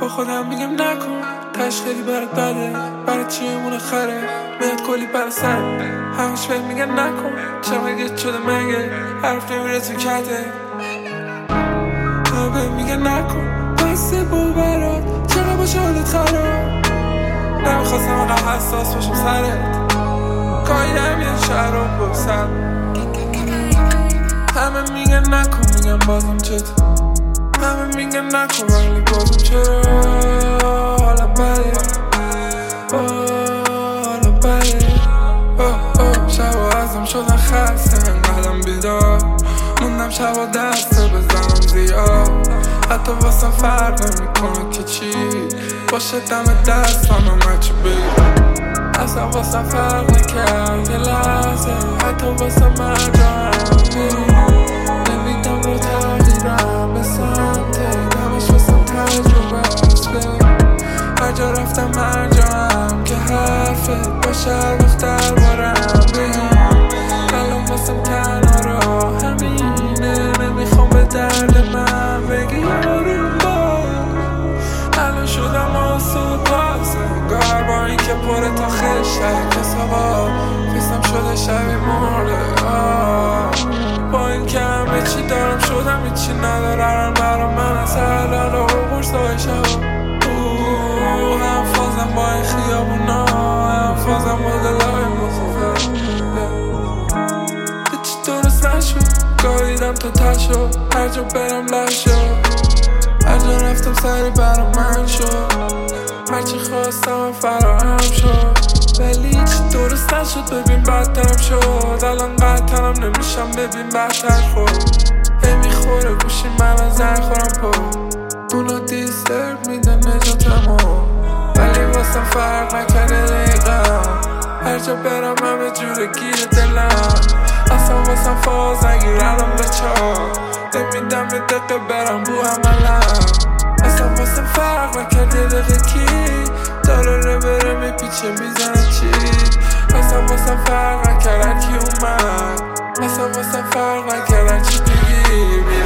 با خودم میگم نکن، تش خیلی برات بده، برات چیه مونه خره، میاد کلی پر سر همش فکر میگن نکن، چقدر شده مگه حرف نمیره تو کته، همه میگن نکن بسته برات، چقدر باشه حالت خراب، نمیخواستم آنقدر حساس باشم سرت، گاهیدم یه شهر رو بسر، همه میگن نکن، میگن بازم چطور، همه میگن نکن ولی بازم چرا حالم بده، حالم بده، شبا ازم شدن خسته، انقدرم بیدار موندم شبا دسته بزنم زیاد، حتی واسه فرق نمیکنه که چی باشه دم دستانم هرچی بگیر، اصلا واسه فرق نکرد یه لحظه، حتی واسه مرجعم نمیدم رو تغییرم به سمته، دمش واسم تجربه است، هر جا رفتم مرجعم که حرفت باشه هر وقت دربارم بگم، الان واسم تنها را همینه، نمیخوام به درد من بگی یارم الان شدم آسود بازه، گار با این که پره تا خیلی شد حسابا فیسم شده شبیه مرده، با این که همه چی دارم شدم هیچی ندارم برا من از حلال و قرصای شبا، هم فازم با این خیابونا، هم فازم با دلای مصافه، هیچی درست نشد، گاهیدم تا تشو، هر جا برم لشو، هر جا رفتم سری برا من شد، هرچی خواستم فراهم شد، ولی هیچی درست نشد، ببین بدترم شد، الان قطرم نمیشم ببین بدتر خود، میخوره گوشی من از زن خورم پا، اونو دیسترب میده نجاتمو، ولی واسم فرق نکرده دقیقم، هر جا برم همه جوره گیر دلم، اصلا واسم فاز نگیر الان به چار، نمیدم یه دقیقه برم بو عملم، اصلا واسم فرق نکرد یه دقیقه کی داره بره میپیچه میزنه چی، اصلا واسم فرق نکرد کی اومد، اصلا واسم فرق نکرد چی بگی